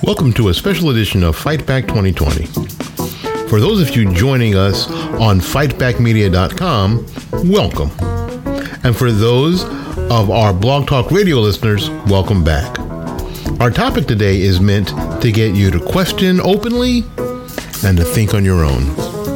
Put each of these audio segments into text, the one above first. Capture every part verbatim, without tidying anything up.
Welcome to a special edition of Fight Back twenty twenty. For those of you joining us on fight back media dot com, welcome. And for those of our Blog Talk Radio listeners, welcome back. Our topic today is meant to get you to question openly and to think on your own.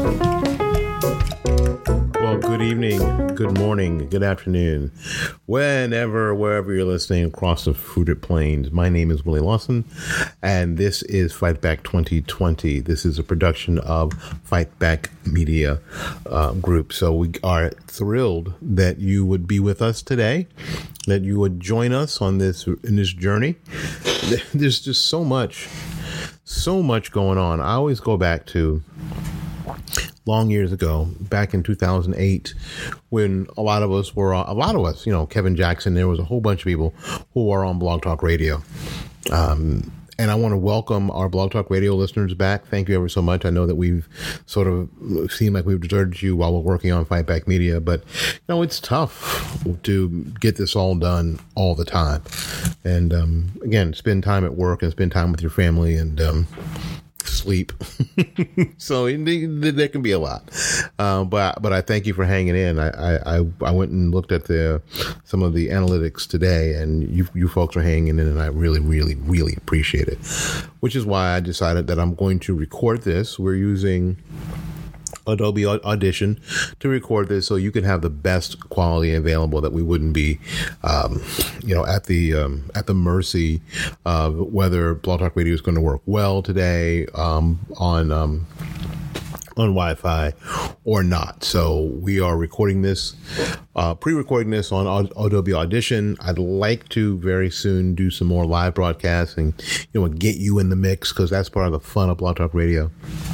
Well, good evening, good morning, good afternoon, whenever, wherever you're listening across the fruited plains. My name is Willie Lawson, and this is Fight Back twenty twenty. This is a production of Fight Back Media uh, Group. So we are thrilled that you would be with us today, that you would join us on this in this journey. There's just so much, so much going on. I always go back to long years ago, back in two thousand eight, when a lot of us were, a lot of us, you know, Kevin Jackson, there was a whole bunch of people who are on Blog Talk Radio. Um, and I want to welcome our Blog Talk Radio listeners back. Thank you ever so much. I know that we've sort of seemed like we've deserted you while we're working on Fight Back Media, but you know, it's tough to get this all done all the time. And um, again, spend time at work and spend time with your family and, um, sleep. So there can be a lot, uh, but but I thank you for hanging in. I, I I went and looked at the some of the analytics today, and you you folks are hanging in, and I really really really appreciate it. Which is why I decided that I'm going to record this. We're using Adobe Audition to record this, so you can have the best quality available, that we wouldn't be, um, you know, at the um, at the mercy of whether Blog Talk Radio is going to work well today um, on um, on Wi-Fi or not. So we are recording this, uh, pre-recording this on Adobe Audition. I'd like to very soon do some more live broadcasts and, you know, get you in the mix, because that's part of the fun of Blog Talk Radio.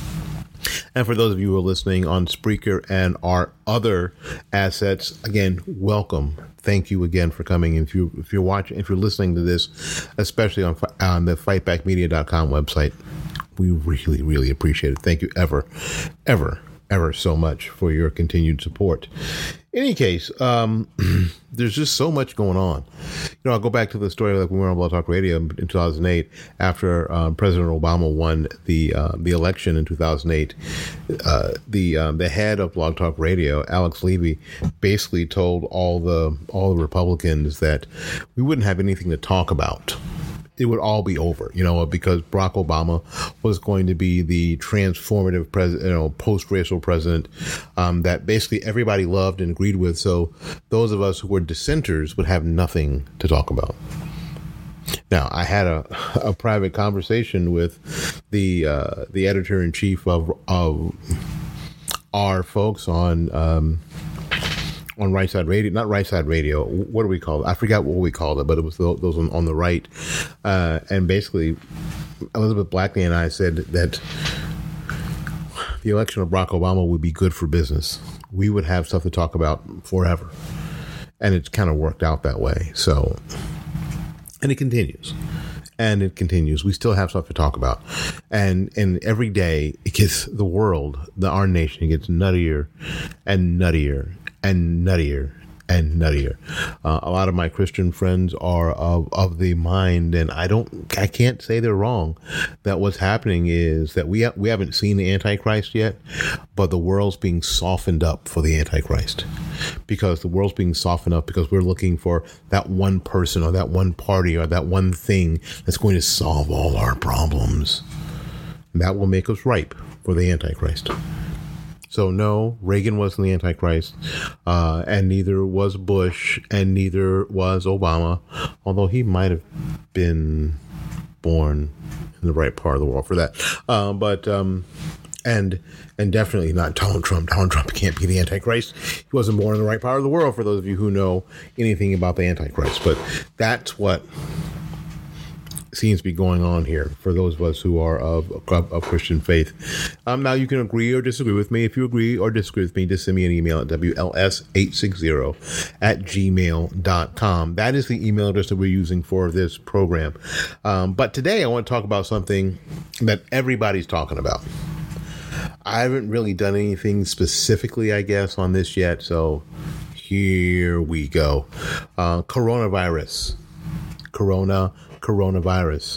And for those of you who are listening on Spreaker and our other assets, again, welcome. Thank you again for coming. If you if you're watching, if you're listening to this, especially on on the fight back media dot com website, we really really appreciate it. Thank you ever, ever, ever so much for your continued support. In any case, um, there's just so much going on. You know, I'll go back to the story like we were on Blog Talk Radio in two thousand eight, after um, President Obama won the uh, the election in two thousand eight. Uh, the um, the head of Blog Talk Radio, Alex Levy, basically told all the all the Republicans that we wouldn't have anything to talk about. It would all be over, you know, because Barack Obama was going to be the transformative president, you know, post-racial president um, that basically everybody loved and agreed with. So those of us who were dissenters would have nothing to talk about. Now, I had a, a private conversation with the uh, the editor-in-chief of, of our folks on um, on Right Side Radio, not Right Side Radio. What do we call it? I forgot what we called it, but it was those on, on the right. Uh, and basically, Elizabeth Blackley and I said that the election of Barack Obama would be good for business. We would have stuff to talk about forever. And it's kind of worked out that way. So, and it continues. And it continues. We still have stuff to talk about. And and every day, it gets, the world, the our nation gets nuttier and nuttier and nuttier and nuttier. Uh, a lot of my Christian friends are of, of the mind, and I don't, I can't say they're wrong, that what's happening is that we ha- we haven't seen the Antichrist yet, but the world's being softened up for the Antichrist, because the world's being softened up because we're looking for that one person or that one party or that one thing that's going to solve all our problems. And that will make us ripe for the Antichrist. So no, Reagan wasn't the Antichrist, uh, and neither was Bush, and neither was Obama, although he might have been born in the right part of the world for that. Uh, but um, and and definitely not Donald Trump. Donald Trump can't be the Antichrist. He wasn't born in the right part of the world, for those of you who know anything about the Antichrist. But that's what seems to be going on here for those of us who are of, of, of Christian faith. Um, now, you can agree or disagree with me. If you agree or disagree with me, just send me an email at W L S eight sixty at gmail dot com. That is the email address that we're using for this program. Um, but today I want to talk about something that everybody's talking about. I haven't really done anything specifically, I guess, on this yet. So here we go. Uh, coronavirus. Coronavirus. coronavirus.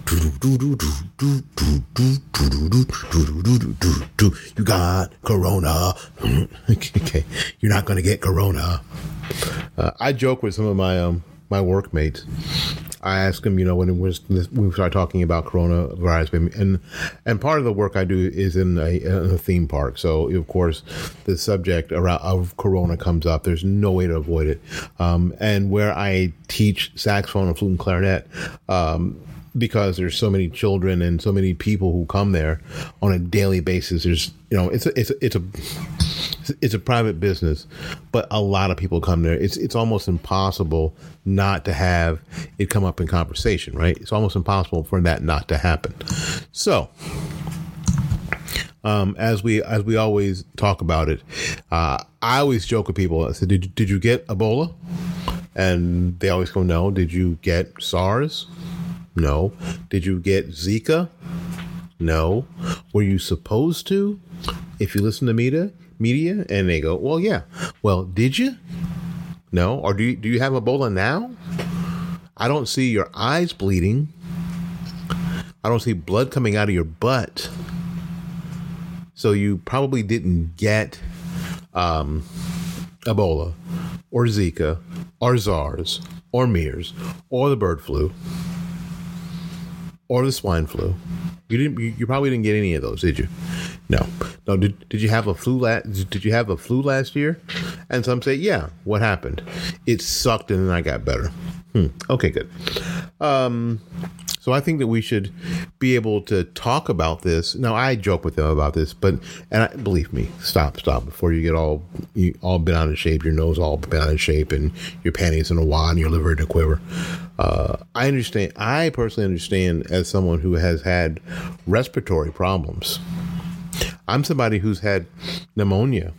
You got corona. Okay, you're not going to get corona. Uh, I joke with some of my um my workmates. I ask them, you know, when it was when we start talking about coronavirus, and and part of the work I do is in a, in a theme park. So of course, the subject around of corona comes up. There's no way to avoid it. Um, and where I teach saxophone and flute and clarinet, um, because there's so many children and so many people who come there on a daily basis. There's, you know, it's a, it's a, it's a It's a private business, but a lot of people come there. It's it's almost impossible not to have it come up in conversation, right? It's almost impossible for that not to happen. So, um, as we as we always talk about it, uh, I always joke with people. I said, "Did you, did you get Ebola?" And they always go, "No." Did you get SARS? No. Did you get Zika? No. Were you supposed to? If you listen to media. media and they go, well, yeah. Well, did you? No. Or do you, do you have Ebola now? I don't see your eyes bleeding. I don't see blood coming out of your butt. So you probably didn't get um, Ebola or Zika or SARS or MERS or the bird flu or the swine flu. You didn't. You, you probably didn't get any of those, did you? No. No. Did Did you have a flu last? Did you have a flu last year? And some say, yeah. What happened? It sucked, and then I got better. Hmm. Okay. Good. Um. So I think that we should be able to talk about this. Now, I joke with them about this, but and I, believe me, stop, stop before you get all you all bent out of shape, your nose all bent out of shape, and your panties in a wad, and your liver in a quiver. Uh, I understand. I personally understand as someone who has had respiratory problems. I'm somebody who's had pneumonia.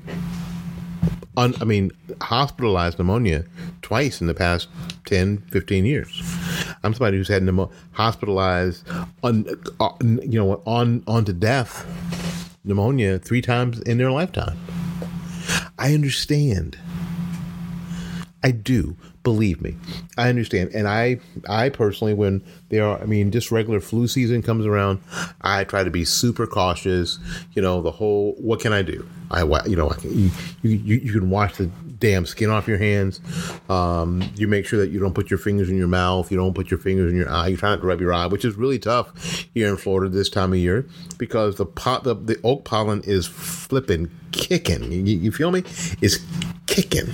Un, I mean, hospitalized pneumonia twice in the past ten, fifteen years. I'm somebody who's had pneumonia, hospitalized, on, uh, you know, on, on to death pneumonia three times in their lifetime. I understand. I do. Believe me, I understand. And I, I personally, when there are, I mean, just regular flu season comes around, I try to be super cautious. You know, the whole, what can I do? I, you know, I can, you, you, you can wash the damn skin off your hands. Um, you make sure that you don't put your fingers in your mouth. You don't put your fingers in your eye. You try not to rub your eye, which is really tough here in Florida this time of year because the pot, the, the oak pollen is flipping, kicking. You, you feel me? It's kicking.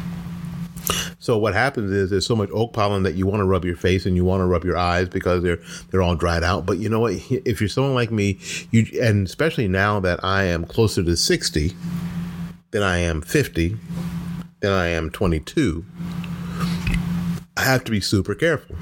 So what happens is there's so much oak pollen that you want to rub your face and you want to rub your eyes because they're they're all dried out. But you know what? If you're someone like me, you and especially now that I am closer to sixty than I am fifty, than I am twenty-two, I have to be super careful.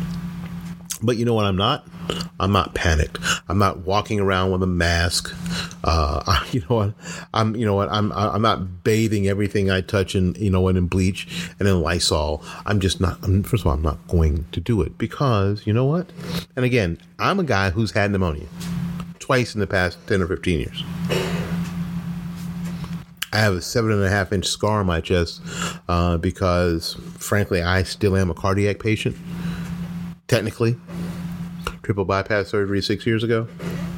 But you know what I'm not? I'm not panicked. I'm not walking around with a mask. Uh, I, you know what? I'm, you know what? I'm, I'm not bathing everything I touch in, you know, in bleach and in Lysol. I'm just not, I'm, first of all, I'm not going to do it because you know what? And again, I'm a guy who's had pneumonia twice in the past ten or fifteen years. I have a seven and a half inch scar on my chest, uh, because frankly, I still am a cardiac patient. Technically, triple bypass surgery six years ago,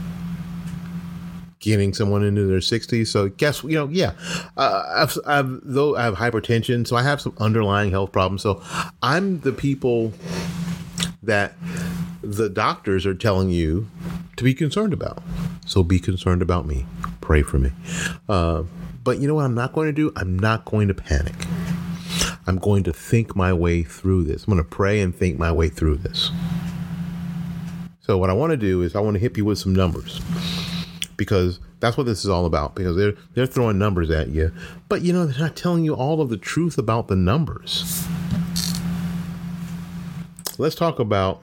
getting someone into their sixties. So guess, you know, yeah, uh, I've, I've, though I have hypertension, so I have some underlying health problems. So I'm the people that the doctors are telling you to be concerned about. So be concerned about me. Pray for me. Uh, but you know what I'm not going to do? I'm not going to panic. I'm going to think my way through this. I'm going to pray and think my way through this. So what I want to do is I want to hit you with some numbers because that's what this is all about, because they're they're throwing numbers at you, but you know, they're not telling you all of the truth about the numbers. Let's talk about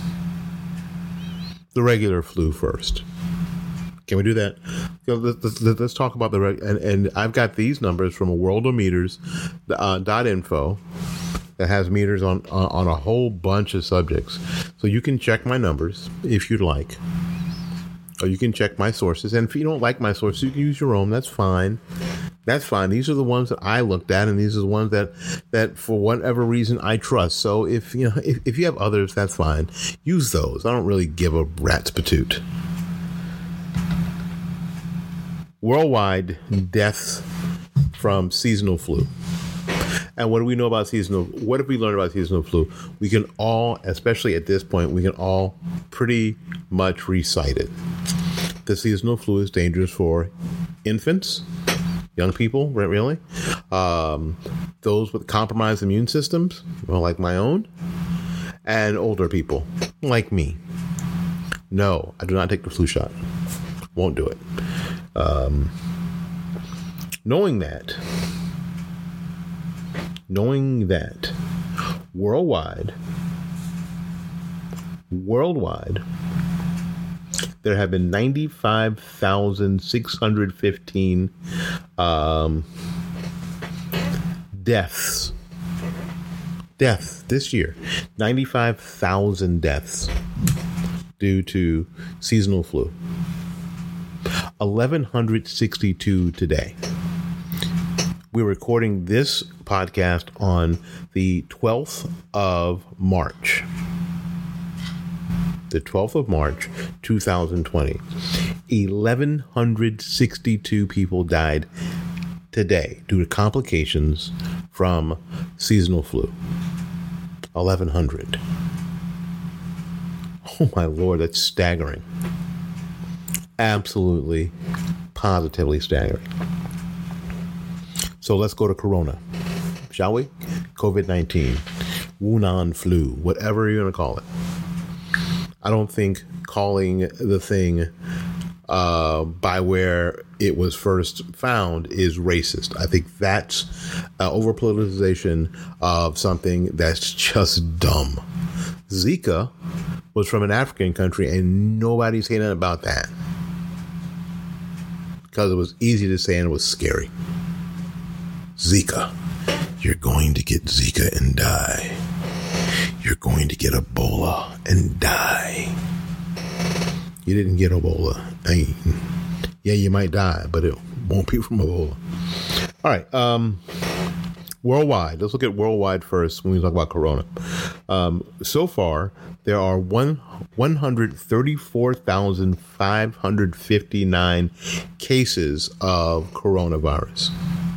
the regular flu first. Can we do that? Let's, let's talk about the reg- and, and I've got these numbers from a worldometers uh, dot info that has meters on, on on a whole bunch of subjects. So you can check my numbers if you'd like, or you can check my sources. And if you don't like my sources, you can use your own. That's fine. That's fine. These are the ones that I looked at, and these are the ones that, that for whatever reason I trust. So if you know if, if you have others, that's fine. Use those. I don't really give a rat's patoot. Worldwide deaths from seasonal flu. And what do we know about seasonal? What have we learned about seasonal flu? We can all, especially at this point, we can all pretty much recite it. The seasonal flu is dangerous for infants, young people, really, um, those with compromised immune systems, well, like my own, and older people, like me. No, I do not take the flu shot. Won't do it. Um, knowing that, knowing that, worldwide, worldwide, there have been ninety-five thousand six hundred fifteen um, deaths. Deaths this year. ninety-five thousand deaths due to seasonal flu. eleven sixty-two today. We're recording this podcast on the twelfth of March. The twelfth of March, two thousand twenty. eleven sixty-two people died today due to complications from seasonal flu. eleven hundred. Oh my Lord, that's staggering. Absolutely, positively staggering. So let's go to Corona, shall we? COVID nineteen, Wuhan flu, whatever you're going to call it. I don't think calling the thing uh, by where it was first found is racist. I think that's uh, over politicization of something that's just dumb. Zika was from an African country, and nobody's saying nothing about that because it was easy to say and it was scary. Zika, you're going to get Zika and die. You're going to get Ebola and die. You didn't get Ebola. I mean, yeah, you might die, but it won't be from Ebola. All right. Um, worldwide. Let's look at worldwide first when we talk about Corona. Um, so far, there are one, one hundred thirty-four thousand five hundred fifty-nine cases of coronavirus.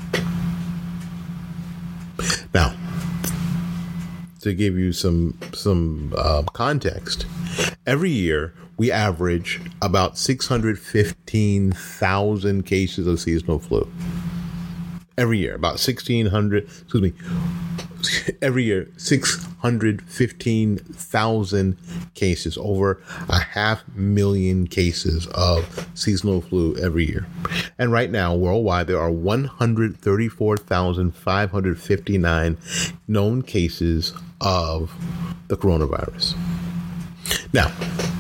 Now, to give you some some uh, context, every year we average about six hundred fifteen thousand cases of seasonal flu. Every year, about sixteen hundred, excuse me, every year, six hundred fifteen thousand cases, over a half million cases of seasonal flu every year. And right now, worldwide, there are one hundred thirty-four thousand five hundred fifty-nine known cases of the coronavirus. Now,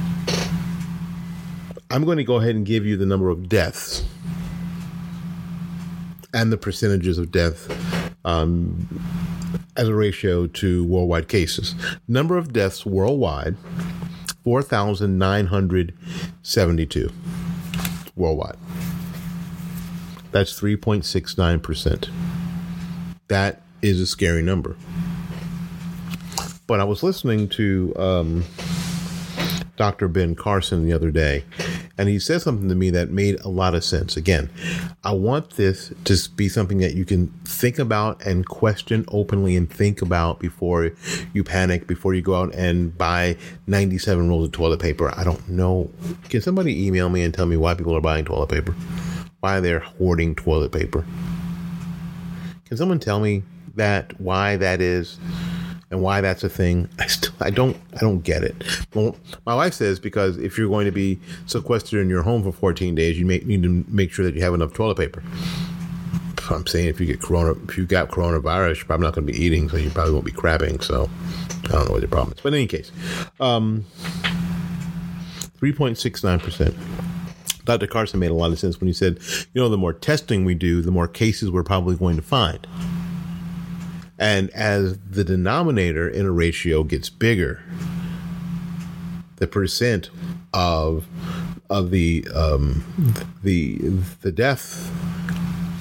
I'm going to go ahead and give you the number of deaths and the percentages of death um, as a ratio to worldwide cases. Number of deaths worldwide, four thousand nine hundred seventy-two worldwide. That's three point six nine percent. That is a scary number. But I was listening to um, Doctor Ben Carson the other day, and he said something to me that made a lot of sense. Again, I want this to be something that you can think about and question openly and think about before you panic, before you go out and buy ninety-seven rolls of toilet paper. I don't know. Can somebody email me and tell me why people are buying toilet paper? Why they're hoarding toilet paper? Can someone tell me that, why that is? And why that's a thing? I still, I don't, I don't get it. Well, my wife says because if you're going to be sequestered in your home for fourteen days, you may, need to make sure that you have enough toilet paper. I'm saying if you get corona, if you got coronavirus, you're probably not going to be eating, so you probably won't be crabbing. So I don't know what the problem is. But in any case, um, three point six nine percent. Doctor Carson made a lot of sense when he said, you know, the more testing we do, the more cases we're probably going to find. And as the denominator in a ratio gets bigger, the percent of of the um, the the death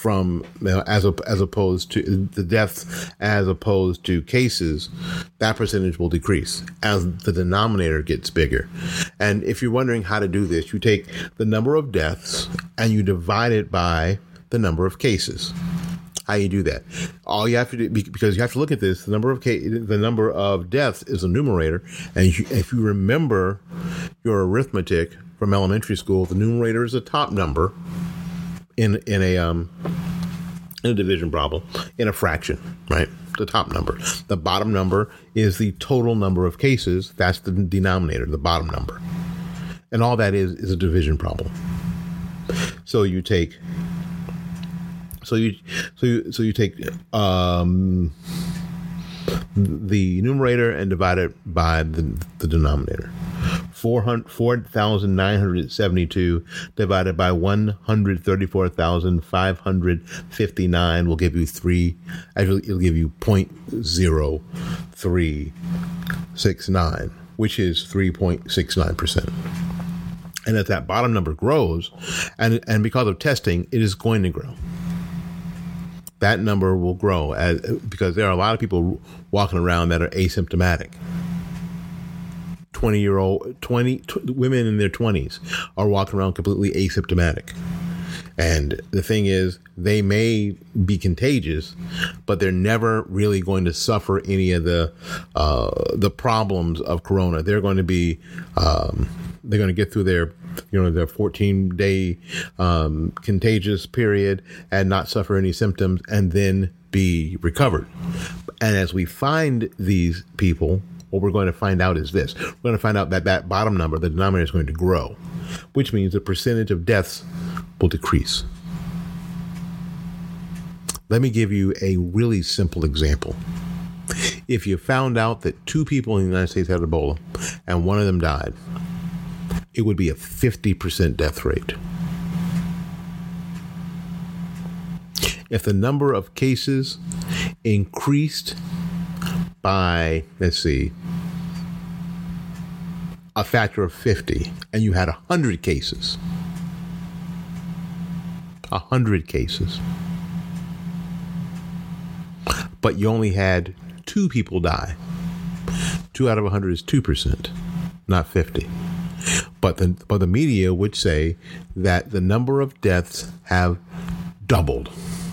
from, you know, as a, as opposed to the deaths as opposed to cases, that percentage will decrease as the denominator gets bigger. And if you're wondering how to do this, you take the number of deaths and you divide it by the number of cases. How you do that? All you have to do, because you have to look at this, the number of case, the number of deaths is a numerator, and you, if you remember your arithmetic from elementary school, the numerator is the top number in in a um in a division problem, in a fraction, right? The top number. The bottom number is the total number of cases. That's the denominator, the bottom number, and all that is is a division problem. So you take. So you, so you, so you take um, the numerator and divide it by the, the denominator. four thousand nine hundred seventy-two divided by one hundred thirty-four thousand five hundred fifty-nine will give you three. Actually, it'll give you zero point zero three six nine, which is three point six nine percent. And as that bottom number grows, and and because of testing, it is going to grow. That number will grow as, because there are a lot of people walking around that are asymptomatic. twenty year old, twenty tw- women in their twenties are walking around completely asymptomatic. And the thing is, they may be contagious, but they're never really going to suffer any of the, uh, the problems of corona. They're going to be, um, they're going to get through their, you know, their fourteen day um, contagious period and not suffer any symptoms and then be recovered. And as we find these people, what we're going to find out is this. We're going to find out that that bottom number, the denominator, is going to grow, which means the percentage of deaths will decrease. Let me give you a really simple example. If you found out that two people in the United States had Ebola and one of them died, it would be a fifty percent death rate. If the number of cases increased by, let's see, a factor of fifty, and you had one hundred cases, one hundred cases, but you only had two people die, two out of one hundred is two percent, not fifty. But the, but the media would say that the number of deaths have doubled.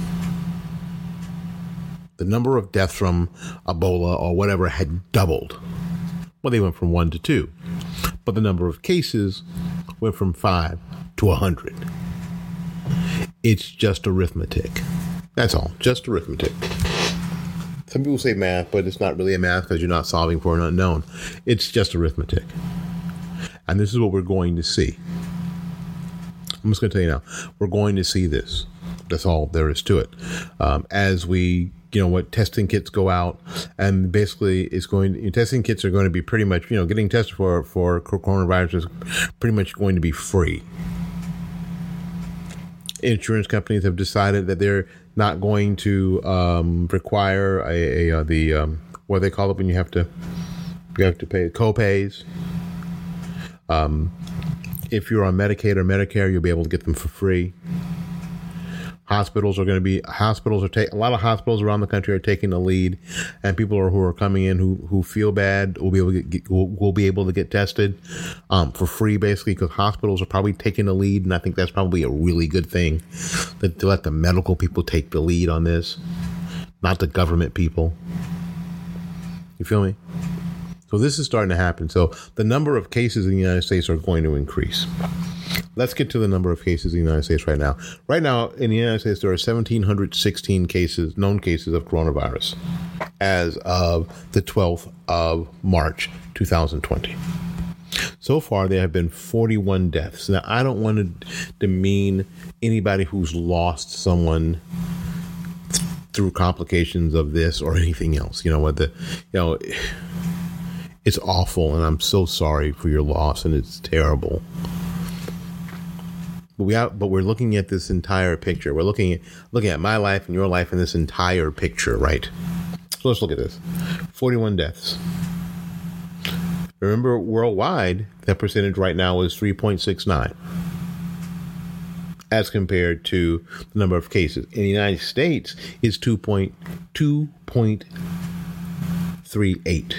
The number of deaths from Ebola or whatever had doubled. Well, they went from one to two. But the number of cases went from five to a hundred. It's just arithmetic. That's all. Just arithmetic. Some people say math, but it's not really a math because you're not solving for an unknown. It's just arithmetic. And this is what we're going to see. I'm just going to tell you now, we're going to see this. That's all there is to it. Um, as we, you know, what testing kits go out, and basically it's going, you know, testing kits are going to be pretty much, you know, getting tested for, for coronavirus is pretty much going to be free. Insurance companies have decided that they're not going to um, require a, a, a the, um, what do they call it when you have to, you have to pay co-pays. Um, if you're on Medicaid or Medicare, you'll be able to get them for free. Hospitals are going to be, hospitals are taking, a lot of hospitals around the country are taking the lead, and people are, who are coming in who, who feel bad will be able to get, will, will be able to get tested, um, for free, basically, because hospitals are probably taking the lead. And I think that's probably a really good thing, that to let the medical people take the lead on this, not the government people. You feel me? So this is starting to happen. So the number of cases in the United States are going to increase. Let's get to the number of cases in the United States right now. Right now in the United States, there are one thousand seven hundred sixteen cases, known cases of coronavirus as of the twelfth of March, two thousand twenty. So far, there have been forty-one deaths. Now, I don't want to demean anybody who's lost someone th- through complications of this or anything else. You know what, the, you know, it's awful, and I'm so sorry for your loss, and it's terrible. But we out, but we're looking at this entire picture. We're looking at looking at my life and your life in this entire picture, right? So let's look at this. forty-one deaths. Remember, worldwide, that percentage right now is three point six nine. as compared to the number of cases. In the United States, it's two point three eight.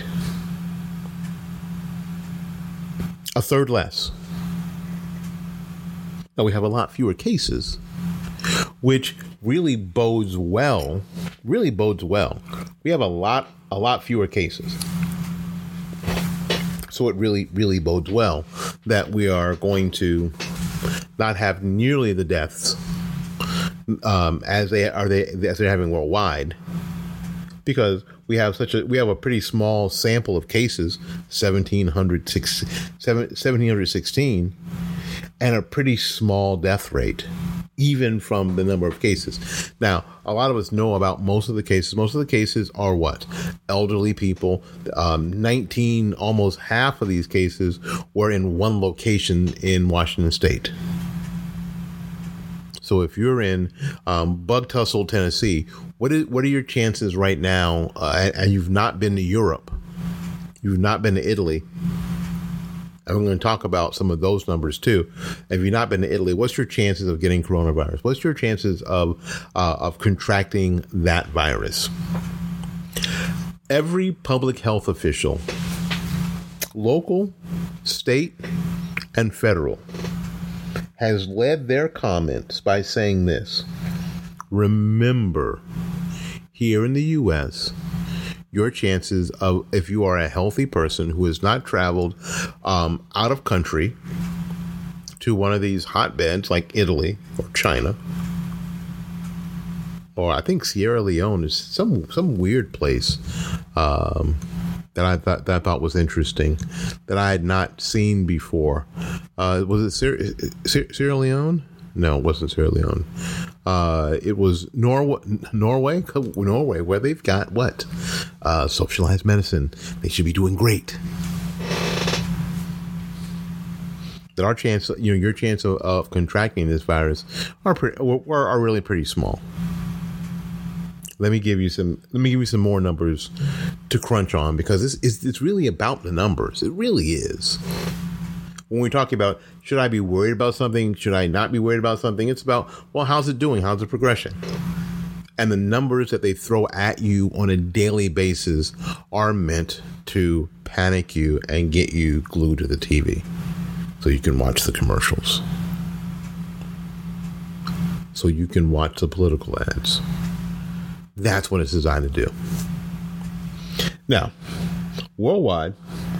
A third less. Now, we have a lot fewer cases, which really bodes well, really bodes well. We have a lot, a lot fewer cases. So it really, really bodes well that we are going to not have nearly the deaths um, as they are they as they're having worldwide, because we have such a we have a pretty small sample of cases, seventeen sixteen, and a pretty small death rate, even from the number of cases. Now, a lot of us know about most of the cases. Most of the cases are what? Elderly people. Um, nineteen, almost half of these cases were in one location in Washington State. So if you're in um, Bug Tussle, Tennessee, what is what are your chances right now? Uh, and you've not been to Europe, you've not been to Italy. And we're going to talk about some of those numbers too. If you've not been to Italy, what's your chances of getting coronavirus? What's your chances of uh, of contracting that virus? Every public health official, local, state, and federal, has led their comments by saying this: remember, here in the U S, your chances of, if you are a healthy person who has not traveled um, out of country to one of these hotbeds like Italy or China, or I think Sierra Leone is some some weird place um, that I thought that I thought was interesting, that I had not seen before. Uh, was it Sierra, Sierra Leone? No, it wasn't Sierra Leone. Uh, it was Norway, Norway, Norway, where they've got what? Uh, socialized medicine. They should be doing great. That our chance, you know, your chance of, of contracting this virus are pretty, are, are really pretty small. Let me give you some. Let me give you some more numbers to crunch on, because this is it's really about the numbers. It really is. When we're talking about, should I be worried about something? Should I not be worried about something? It's about, well, how's it doing? How's the progression? And the numbers that they throw at you on a daily basis are meant to panic you and get you glued to the T V so you can watch the commercials, so you can watch the political ads. That's what it's designed to do. Now, worldwide,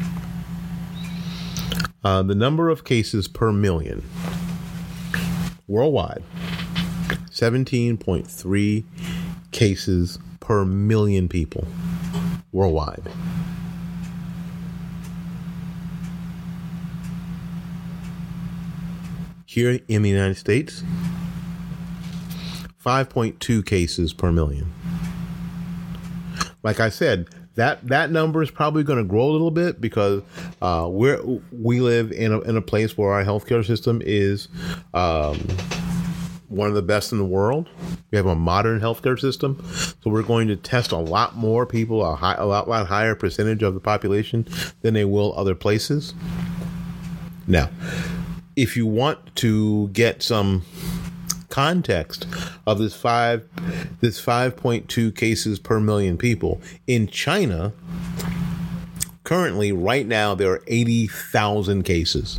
Uh, the number of cases per million worldwide, seventeen point three cases per million people worldwide. Here in the United States, five point two cases per million. Like I said, That that number is probably going to grow a little bit, because uh, we're we live in a in a place where our healthcare system is um, one of the best in the world. We have a modern healthcare system, so we're going to test a lot more people, a, high, a lot, lot higher percentage of the population than they will other places. Now, if you want to get some context of this five this five point two cases per million people in China, currently right now there are eighty thousand cases.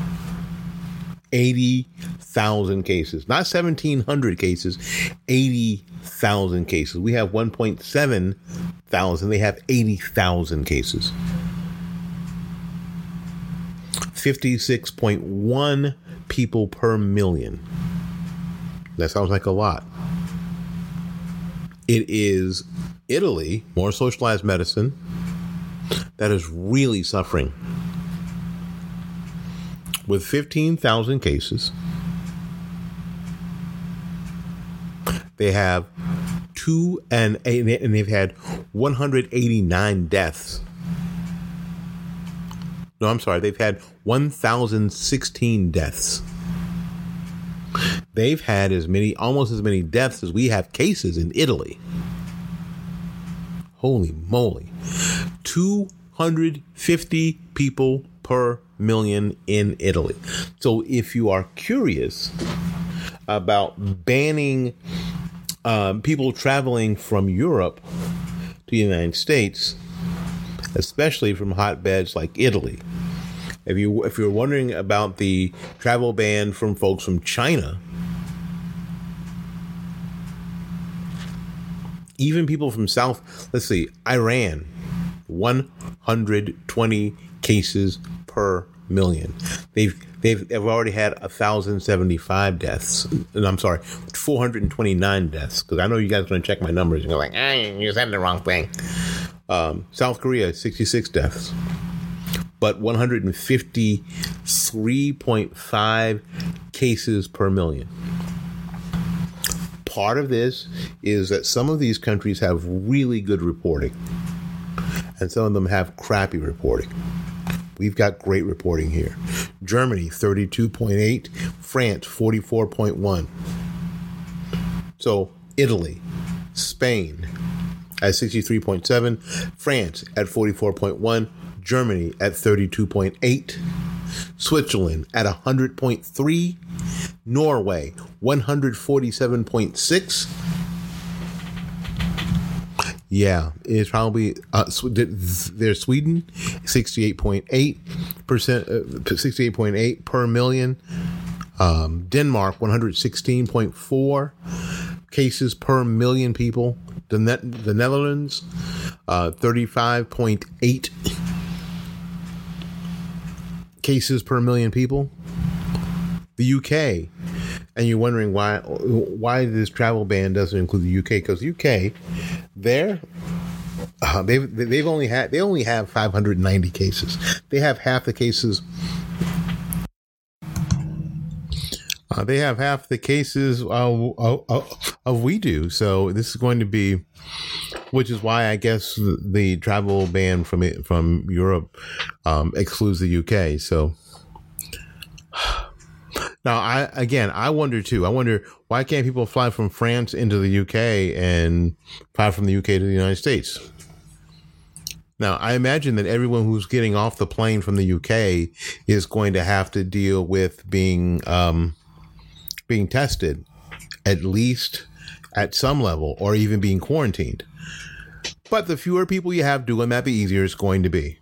eighty thousand cases, not seventeen hundred cases, eighty thousand cases. We have one point seven thousand, they have eighty thousand cases. fifty-six point one people per million. That sounds like a lot. It is Italy, more socialized medicine, that is really suffering. With fifteen thousand cases, they have two, and, and they've had one hundred eighty-nine deaths. No, I'm sorry, they've had one thousand sixteen deaths. They've had as many, almost as many deaths as we have cases in Italy. Holy moly. two hundred fifty people per million in Italy. So if you are curious about banning um, people traveling from Europe to the United States, especially from hotbeds like Italy. If you if you're wondering about the travel ban from folks from China, even people from South, let's see, Iran, one hundred twenty cases per million. They've they've, they've already had one thousand seventy-five deaths. And I'm sorry, four hundred twenty-nine deaths. Because I know you guys are going to check my numbers and you're like, ah, you said the wrong thing. Um, South Korea, sixty-six deaths. But one hundred fifty-three point five cases per million. Part of this is that some of these countries have really good reporting, and some of them have crappy reporting. We've got great reporting here. Germany, thirty-two point eight. France, forty-four point one. So Italy, Spain at sixty-three point seven. France at forty-four point one. Germany at thirty-two point eight. Switzerland at one hundred point three. Norway, one hundred forty-seven point six. Yeah, it's probably uh, there's Sweden, sixty-eight point eight percent, uh, sixty-eight point eight per million. Um, Denmark, one hundred sixteen point four cases per million people. The Net, the Netherlands, uh, thirty-five point eight cases per million people. The U K, and you're wondering why why this travel ban doesn't include the U K, because U K, they're uh, they've they've only had they only have five hundred ninety cases. They have half the cases. Uh, they have half the cases uh, of, of we do. So this is going to be, which is why I guess the, the travel ban from it, from Europe um, excludes the U K. So. Now, I again, I wonder, too. I wonder, why can't people fly from France into the U K and fly from the U K to the United States? Now, I imagine that everyone who's getting off the plane from the U K is going to have to deal with being um, being tested, at least at some level, or even being quarantined. But the fewer people you have doing that, the easier it's going to be.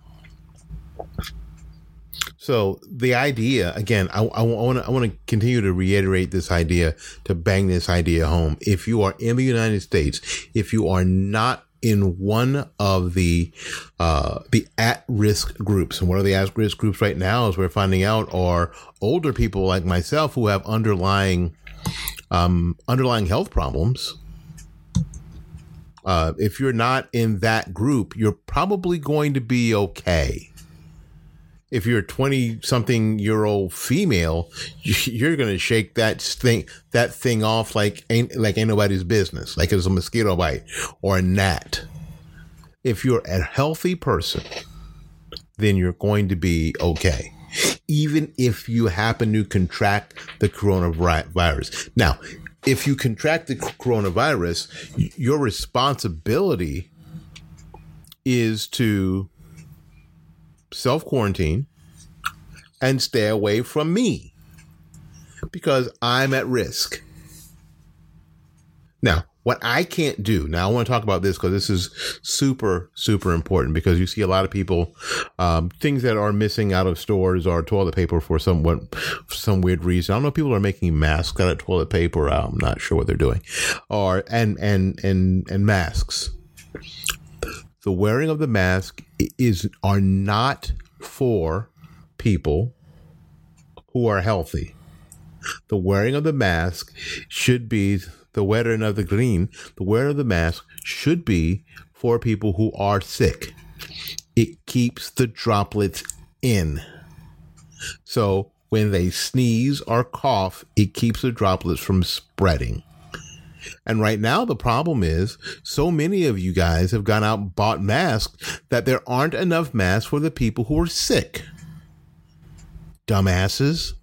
So the idea, again, I, I want to I want to continue to reiterate this idea, to bang this idea home. If you are in the United States, if you are not in one of the uh, the at-risk groups, and what are the at-risk groups right now, as we're finding out, are older people like myself who have underlying um, underlying health problems. Uh, if you're not in that group, you're probably going to be okay. If you're a twenty-something-year-old female, you're going to shake that thing that thing off like ain't like ain't nobody's business, like it's a mosquito bite or a gnat. If you're a healthy person, then you're going to be okay, even if you happen to contract the coronavirus. Now, if you contract the coronavirus, your responsibility is to self-quarantine and stay away from me because I'm at risk. Now, what I can't do, now I want to talk about this because this is super, super important, because you see a lot of people, um, things that are missing out of stores are toilet paper for some, what, for some weird reason. I don't know if people are making masks out of toilet paper. I'm not sure what they're doing. Or, and, and, and, and masks. The wearing of the mask is are not for people who are healthy. The wearing of the mask should be the wearing of the green. The wearing of the mask should be for people who are sick. It keeps the droplets in. So when they sneeze or cough, it keeps the droplets from spreading. And right now, the problem is so many of you guys have gone out and bought masks that there aren't enough masks for the people who are sick. Dumbasses.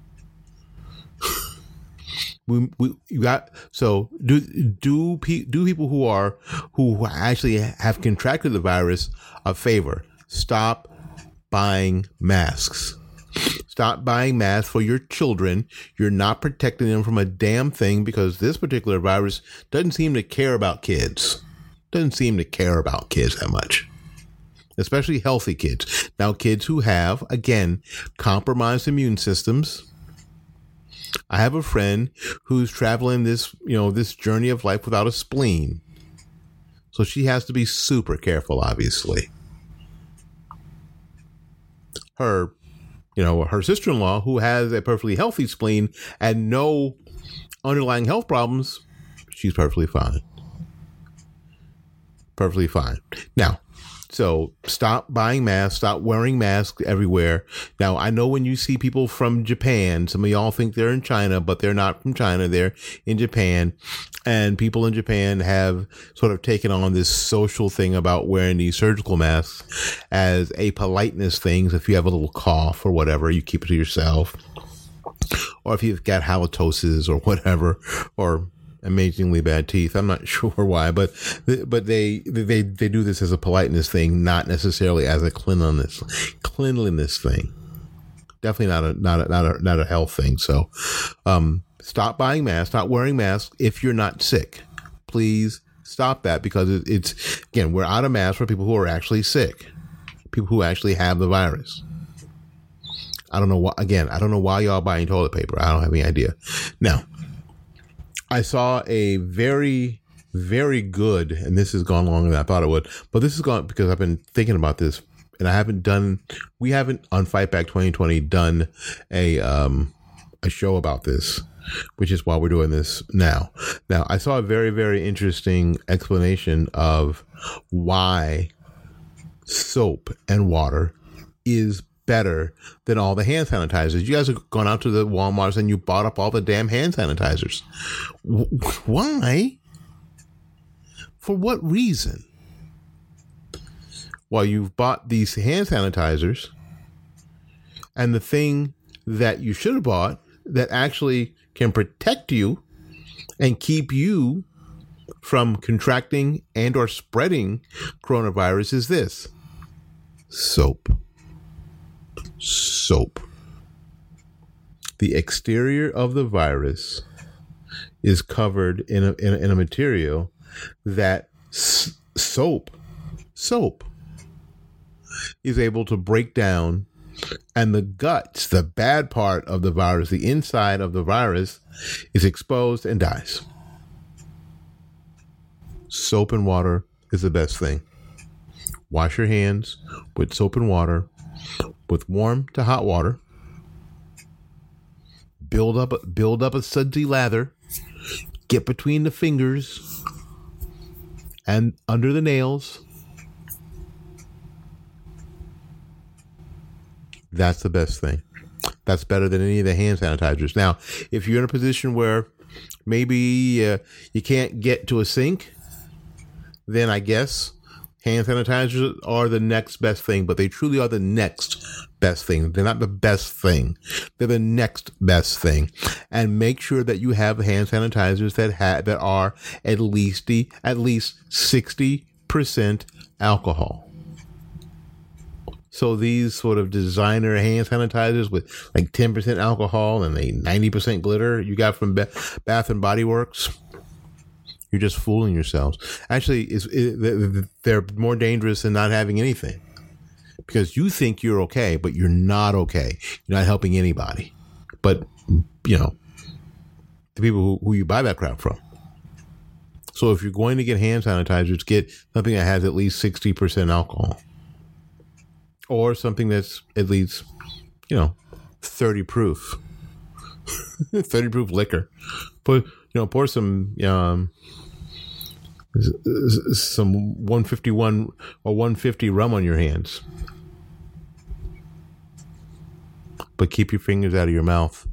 we, we you got so do do do people who are who actually have contracted the virus a favor. Stop buying masks. Stop buying masks for your children. You're not protecting them from a damn thing because this particular virus doesn't seem to care about kids. Doesn't seem to care about kids that much, especially healthy kids. Now, kids who have, again, compromised immune systems. I have a friend who's traveling this, you know, this journey of life without a spleen. So she has to be super careful, obviously. Her, you know, her sister-in-law, who has a perfectly healthy spleen and no underlying health problems, she's perfectly fine. Perfectly fine. Now, so stop buying masks, stop wearing masks everywhere. Now, I know when you see people from Japan, some of y'all think they're in China, but they're not from China. They're in Japan. And people in Japan have sort of taken on this social thing about wearing these surgical masks as a politeness thing. So if you have a little cough or whatever, you keep it to yourself. Or if you've got halitosis or whatever, or amazingly bad teeth. I'm not sure why, but but they they they do this as a politeness thing, not necessarily as a cleanliness cleanliness thing. Definitely not a not a not a not a health thing. So, um, stop buying masks, stop wearing masks if you're not sick. Please stop that because it, it's again we're out of masks for people who are actually sick, people who actually have the virus. I don't know why. Again, I don't know why y'all buying toilet paper. I don't have any idea. Now, I saw a very, very good, and this has gone longer than I thought it would, but this has gone because I've been thinking about this, and I haven't done, we haven't on Fight Back twenty twenty done a um, a show about this, which is why we're doing this now. Now, I saw a very, very interesting explanation of why soap and water is better than all the hand sanitizers. You guys have gone out to the Walmarts and you bought up all the damn hand sanitizers. W- why? For what reason? Well, you've bought these hand sanitizers, and the thing that you should have bought that actually can protect you and keep you from contracting and or spreading coronavirus is this: soap. Soap. The exterior of the virus is covered in a, in a, in a material that s- soap, soap is able to break down, and the guts, the bad part of the virus, the inside of the virus, is exposed and dies. Soap and water is the best thing. Wash your hands with soap and water, with warm to hot water. Build up, build up a sudsy lather. Get between the fingers and under the nails. That's the best thing. That's better than any of the hand sanitizers. Now, if you're in a position where maybe uh, you can't get to a sink, then I guess hand sanitizers are the next best thing, but they truly are the next best thing. They're not the best thing. They're the next best thing. And make sure that you have hand sanitizers that ha- that are at least the, at least sixty percent alcohol. So these sort of designer hand sanitizers with like ten percent alcohol and a ninety percent glitter you got from Bath and Body Works, you're just fooling yourselves. Actually, it's, it, they're more dangerous than not having anything, because you think you're okay, but you're not okay. You're not helping anybody. But, you know, the people who, who you buy that crap from. So if you're going to get hand sanitizers, get something that has at least sixty percent alcohol. Or something that's at least, you know, thirty proof. thirty proof liquor. Put, you know, pour some, um, some one fifty-one or one fifty rum on your hands. But keep your fingers out of your mouth.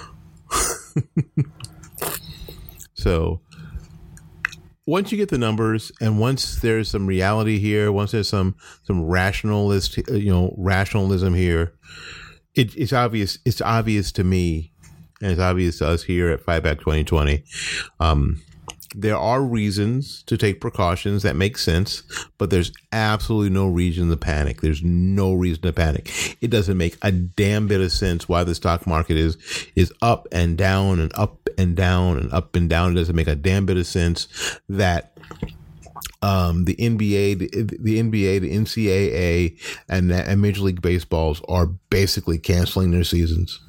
So once you get the numbers, and once there's some reality here, once there's some some rationalist, you know, rationalism here, it, it's obvious. It's obvious to me, and it's obvious to us here at Fight Back twenty twenty, um, there are reasons to take precautions that make sense, but there's absolutely no reason to panic. There's no reason to panic. It doesn't make a damn bit of sense why the stock market is is up and down and up and down and up and down. It doesn't make a damn bit of sense that um, the N B A, the, the N B A, the N C double A, and, and Major League Baseballs are basically canceling their seasons.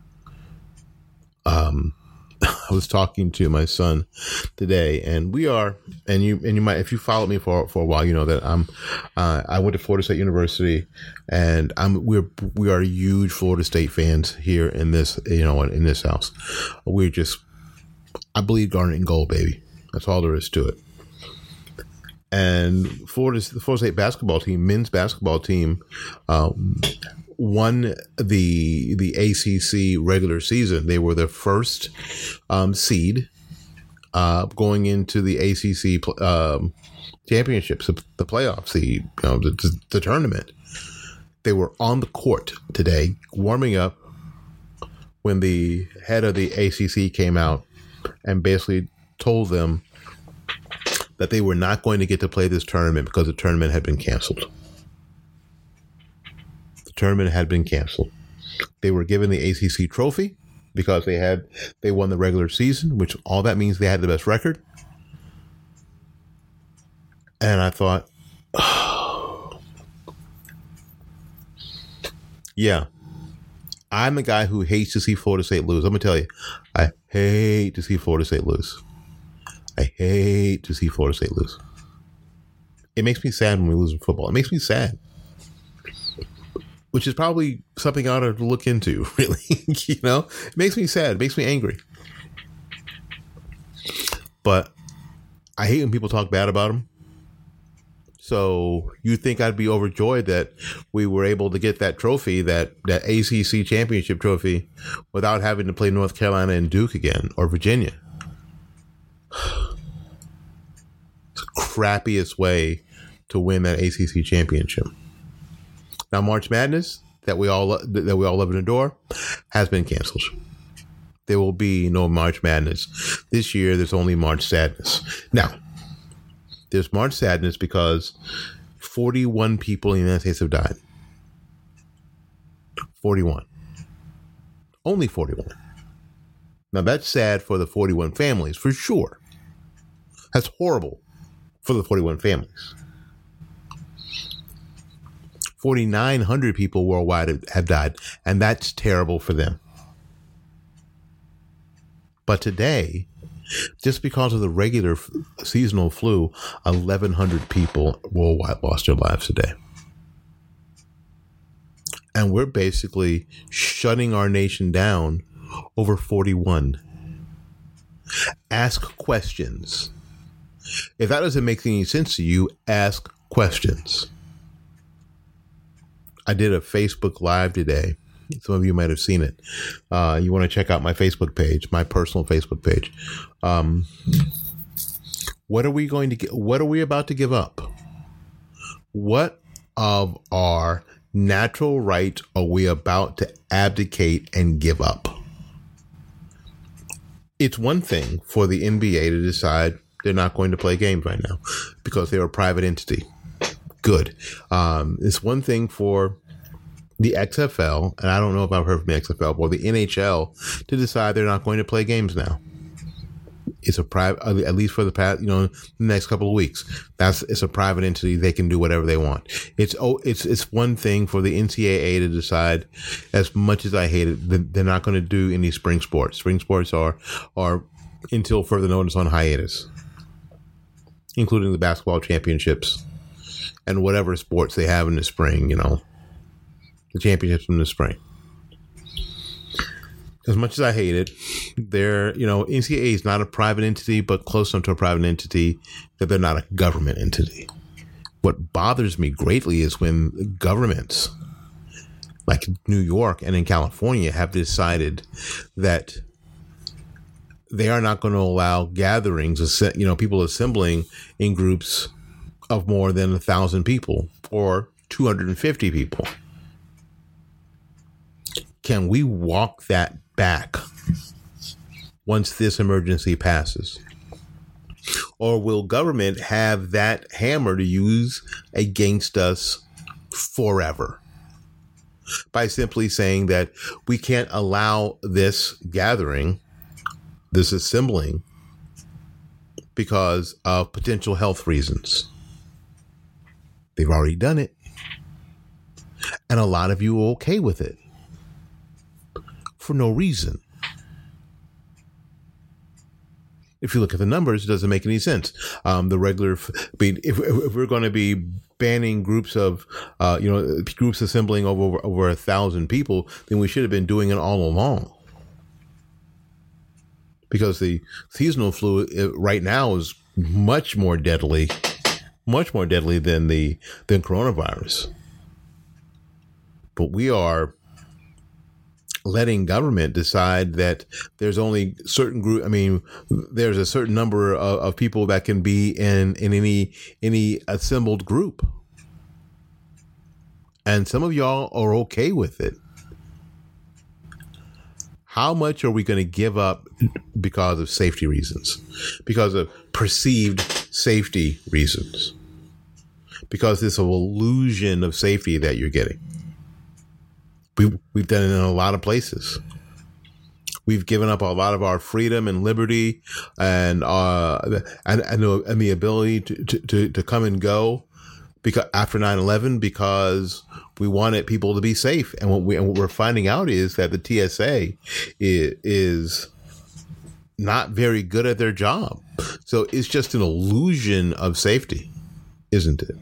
Um. I was talking to my son today, and we are, and you, and you might, if you followed me for for a while, you know that I'm, uh, I went to Florida State University, and I'm, we're, we are huge Florida State fans here in this, you know, in this house. We're just, I bleed garnet and gold, baby. That's all there is to it. And Florida, the Florida State basketball team, men's basketball team, um, won the the A C C regular season. They were the first um, seed uh, going into the A C C um, championships, the playoff seed, you know, the, the tournament. They were on the court today, warming up, when the head of the A C C came out and basically told them that they were not going to get to play this tournament because the tournament had been canceled. The tournament had been canceled. They were given the A C C trophy because they had they won the regular season, which all that means they had the best record. And I thought, oh, yeah, I'm the guy who hates to see Florida State lose. I'm gonna tell you, I hate to see Florida State lose. I hate to see Florida State lose. It makes me sad when we lose in football. It makes me sad. Which is probably something I ought to look into, really. You know? It makes me sad. It makes me angry. But I hate when people talk bad about them. So you think I'd be overjoyed that we were able to get that trophy, that, that A C C championship trophy, without having to play North Carolina and Duke again, or Virginia. It's the crappiest way to win that A C C championship. Now, March Madness, that we all that we all love and adore, has been canceled. There will be no March Madness this year. There's only March Sadness. Now, there's March Sadness because forty-one people in the United States have died. forty-one. Only forty-one. Now, that's sad for the forty-one families, for sure. That's horrible for the forty-one families. forty-nine hundred people worldwide have died, and that's terrible for them. But today, just because of the regular f- seasonal flu, eleven hundred people worldwide lost their lives today. And we're basically shutting our nation down over forty-one. Ask questions. If that doesn't make any sense to you, ask questions. I did a Facebook Live today. Some of you might have seen it. Uh, you want to check out my Facebook page, my personal Facebook page. Um, what are we going to get? What are we about to give up? What of our natural right are we about to abdicate and give up? It's one thing for the N B A to decide they're not going to play games right now because they're a private entity. Good. Um, it's one thing for the X F L, and I don't know if I've heard from the X F L, or the N H L to decide they're not going to play games now. It's a private, at least for the past, you know, the next couple of weeks. That's it's a private entity. They can do whatever they want. It's oh, it's it's one thing for the N C double A to decide. As much as I hate it, they're not going to do any spring sports. Spring sports are are until further notice on hiatus, including the basketball championships and whatever sports they have in the spring. You know, the championships in the spring. As much as I hate it, they're, you know, N C double A is not a private entity, but close enough to a private entity that they're not a government entity. What bothers me greatly is when governments like New York and in California have decided that they are not going to allow gatherings, you know, people assembling in groups of more than a thousand people or two hundred fifty people. Can we walk that back once this emergency passes? Or will government have that hammer to use against us forever by simply saying that we can't allow this gathering, this assembling, because of potential health reasons? They've already done it. And a lot of you are okay with it for no reason. If you look at the numbers, it doesn't make any sense. Um, the regular, I mean, if, if we're going to be banning groups of, uh, you know, groups assembling over over a thousand people, then we should have been doing it all along. Because the seasonal flu right now is much more deadly, much more deadly than the than coronavirus. But we are letting government decide that there's only certain group. I mean, there's a certain number of, of people that can be in, in any, any assembled group. And some of y'all are okay with it. How much are we going to give up because of safety reasons? Because of perceived safety reasons? Because this illusion of safety that you're getting. We, we've done it in a lot of places. We've given up a lot of our freedom and liberty and uh, and, and, and the ability to, to, to come and go because after nine eleven because we wanted people to be safe. And what, we, and what we're finding out is that the T S A is, is not very good at their job. So it's just an illusion of safety, isn't it?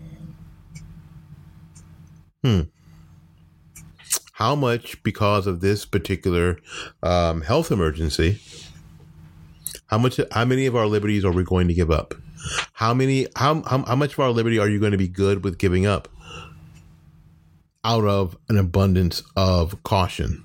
Hmm. How much, because of this particular um, health emergency, how much, how many of our liberties are we going to give up? How many, how, how, how much of our liberty are you going to be good with giving up out of an abundance of caution?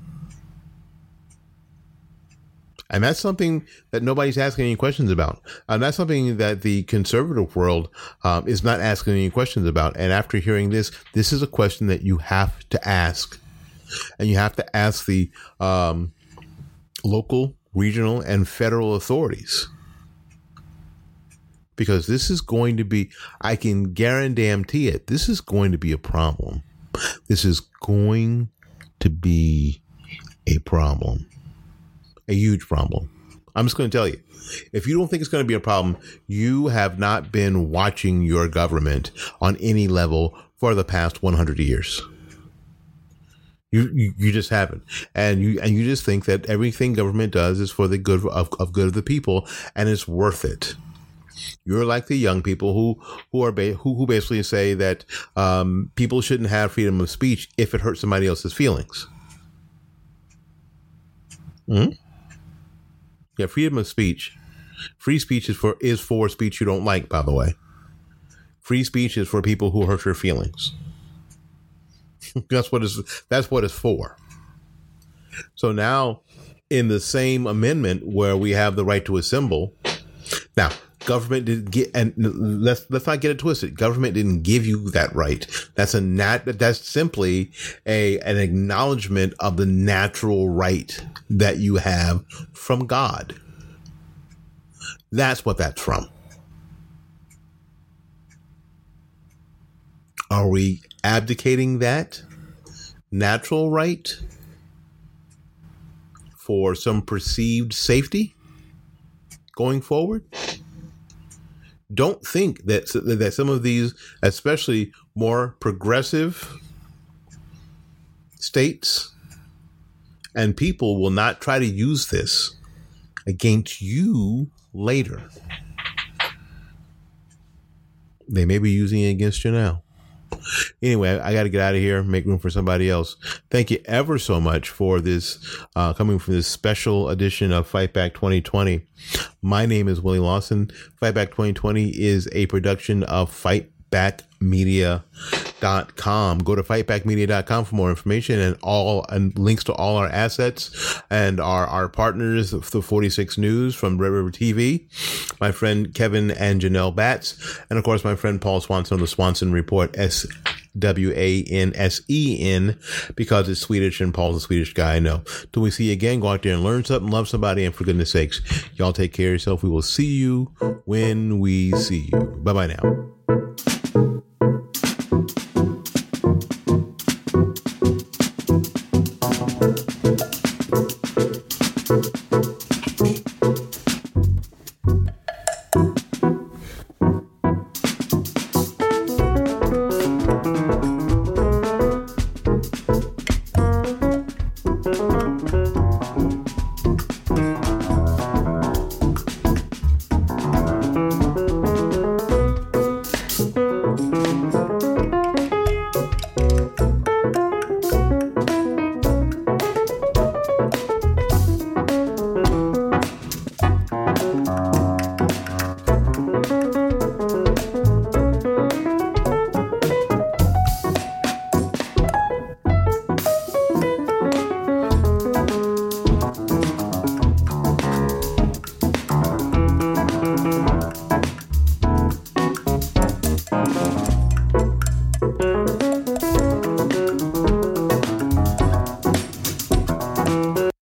And that's something that nobody's asking any questions about. And that's something that the conservative world um, is not asking any questions about. And after hearing this, this is a question that you have to ask. And you have to ask the um, local, regional, and federal authorities. Because this is going to be, I can guarantee it, this is going to be a problem. This is going to be a problem. A huge problem. I'm just going to tell you. If you don't think it's going to be a problem, you have not been watching your government on any level for the past one hundred years. You, you you just haven't, and you and you just think that everything government does is for the good of, of good of the people, and it's worth it. You're like the young people who who are ba- who who basically say that um, people shouldn't have freedom of speech if it hurts somebody else's feelings. Hmm? Yeah, freedom of speech. Free speech is for is for speech you don't like. By the way, free speech is for people who hurt your feelings. That's what it's, that's what it's for. So now in the same amendment where we have the right to assemble, now government didn't get, and let's, let's not get it twisted. Government didn't give you that right. That's a nat, that's simply a, an acknowledgement of the natural right that you have from God. That's what that's from. Are we abdicating that natural right for some perceived safety going forward? Don't think that that some of these, especially more progressive states and people, will not try to use this against you later. They may be using it against you now. Anyway, I got to get out of here, make room for somebody else. Thank you ever so much for this, uh, coming from this special edition of Fight Back twenty twenty. My name is Willie Lawson. Fight Back twenty twenty is a production of fight back media dot com. Go to fight back media dot com for more information and all and links to all our assets and our, our partners, the forty-six News from Red River T V, my friend Kevin and Janelle Batts, and of course my friend Paul Swanson of the Swanson Report, S W A N S E N, because it's Swedish and Paul's a Swedish guy. I know. Till we see you again, go out there and learn something, love somebody, and for goodness sakes, y'all take care of yourself. We will see you when we see you. Bye-bye now.